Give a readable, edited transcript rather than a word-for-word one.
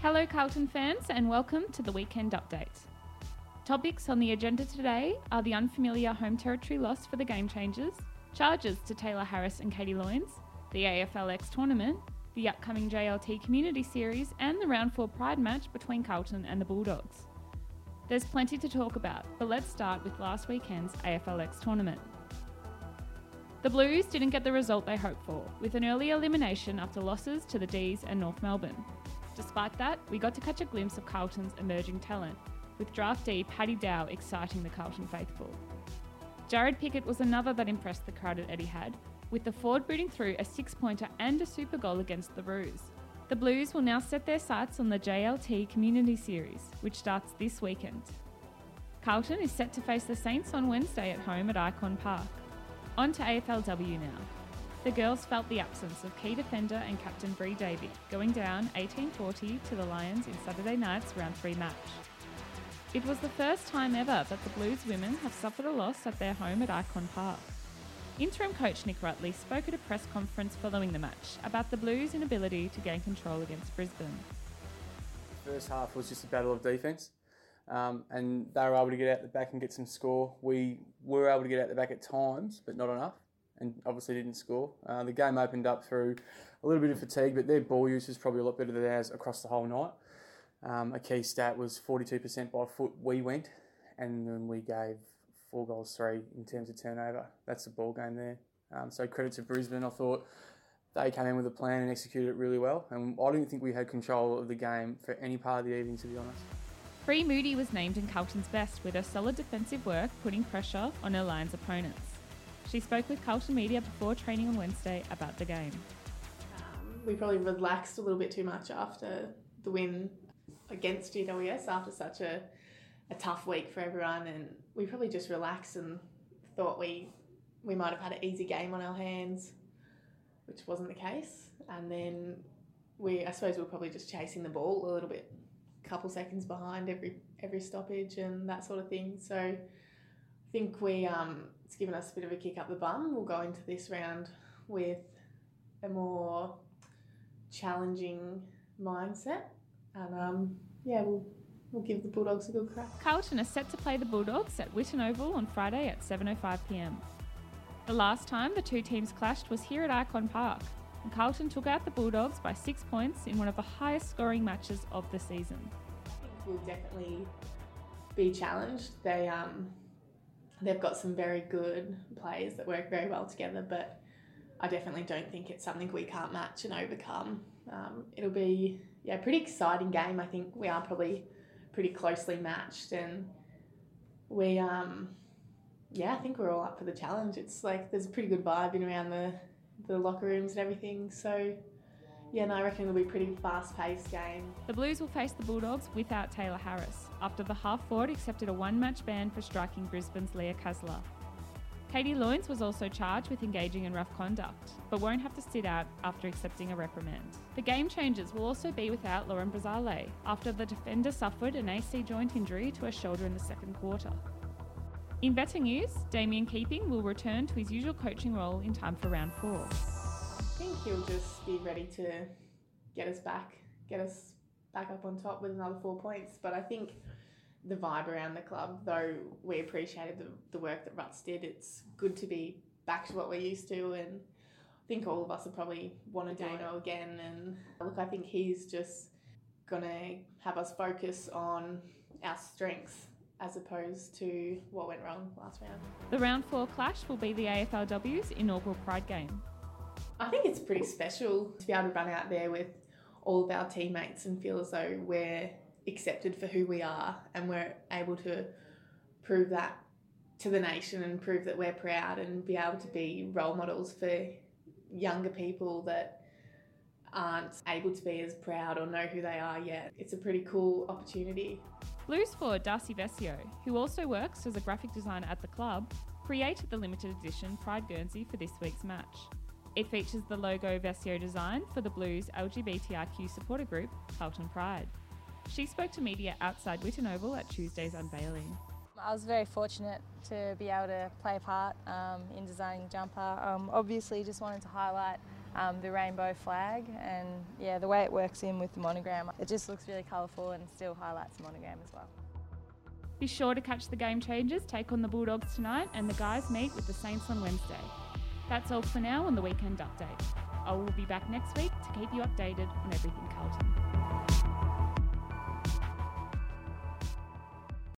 Hello Carlton fans and welcome to the Weekend Update. Topics on the agenda today are the unfamiliar home territory loss for the Game Changers, charges to Taylor Harris and Katie Loynes, the AFLX tournament, the upcoming JLT Community Series and the Round 4 Pride match between Carlton and the Bulldogs. There's plenty to talk about, but let's start with last weekend's AFLX tournament. The Blues didn't get the result they hoped for, with an early elimination after losses to the D's and North Melbourne. Despite that, we got to catch a glimpse of Carlton's emerging talent, with draftee Paddy Dow exciting the Carlton faithful. Jared Pickett was another that impressed the crowd at Etihad, with the forward booting through a 6-pointer and a super goal against the Roos. The Blues will now set their sights on the JLT Community Series, which starts this weekend. Carlton is set to face the Saints on Wednesday at home at Icon Park. On to AFLW now. The girls felt the absence of key defender and captain Bree Davey, going down 18-40 to the Lions in Saturday night's round 3 match. It was the first time ever that the Blues women have suffered a loss at their home at Icon Park. Interim coach Nick Rutley spoke at a press conference following the match about the Blues' inability to gain control against Brisbane. The first half was just a battle of defence, and they were able to get out the back and get some score. We were able to get out the back at times, but not enough, and obviously didn't score. The game opened up through a little bit of fatigue, but their ball use was probably a lot better than ours across the whole night. A key stat was 42% by foot we went, and then we gave 4 goals 3 in terms of turnover. That's the ball game there. So credit to Brisbane. I thought they came in with a plan and executed it really well, and I didn't think we had control of the game for any part of the evening, to be honest. Bree Moody was named in Carlton's best with her solid defensive work putting pressure on her Lions opponents. She spoke with Carlton media before training on Wednesday about the game. We probably relaxed a little bit too much after the win against GWS after such a tough week for everyone, and we probably just relaxed and thought we might have had an easy game on our hands, which wasn't the case. And then I suppose we were probably just chasing the ball a little bit, a couple seconds behind every stoppage and that sort of thing. So I think it's given us a bit of a kick up the bum. We'll go into this round with a more challenging mindset, and we'll give the Bulldogs a good crack. Carlton are set to play the Bulldogs at Whitten Oval on Friday at 7:05pm. The last time the two teams clashed was here at Icon Park, and Carlton took out the Bulldogs by 6 points in one of the highest scoring matches of the season. I think we'll definitely be challenged. They've got some very good players that work very well together, but I definitely don't think it's something we can't match and overcome. It'll be a pretty exciting game. I think we are probably pretty closely matched, and I think we're all up for the challenge. It's like there's a pretty good vibe in around the locker rooms and everything. So I reckon it'll be a pretty fast-paced game. The Blues will face the Bulldogs without Taylor Harris, after the half-forward accepted a one-match ban for striking Brisbane's Leah Kasler. Katie Loynes was also charged with engaging in rough conduct, but won't have to sit out after accepting a reprimand. The Game Changers will also be without Lauren Brazale, after the defender suffered an AC joint injury to her shoulder in the second quarter. In better news, Damien Keeping will return to his usual coaching role in time for round 4. I think he'll just be ready to get us back up on top with another 4 points. But I think the vibe around the club, though we appreciated the work that Ruts did, it's good to be back to what we're used to, and I think all of us will probably want to Dano again. And look, I think he's just going to have us focus on our strengths as opposed to what went wrong last round. The round 4 clash will be the AFLW's inaugural Pride game. I think it's pretty special to be able to run out there with all of our teammates and feel as though we're accepted for who we are, and we're able to prove that to the nation and prove that we're proud and be able to be role models for younger people that aren't able to be as proud or know who they are yet. It's a pretty cool opportunity. Blues forward Darcy Vesio, who also works as a graphic designer at the club, created the limited edition Pride Guernsey for this week's match. It features the logo Vesio design for the Blues LGBTIQ supporter group, Carlton Pride. She spoke to media outside Whitten Oval at Tuesday's unveiling. I was very fortunate to be able to play a part in designing the jumper. Obviously just wanted to highlight the rainbow flag, and yeah, the way it works in with the monogram, it just looks really colourful and still highlights the monogram as well. Be sure to catch the Game Changers take on the Bulldogs tonight, and the guys meet with the Saints on Wednesday. That's all for now on the Weekend Update. I will be back next week to keep you updated on everything Carlton.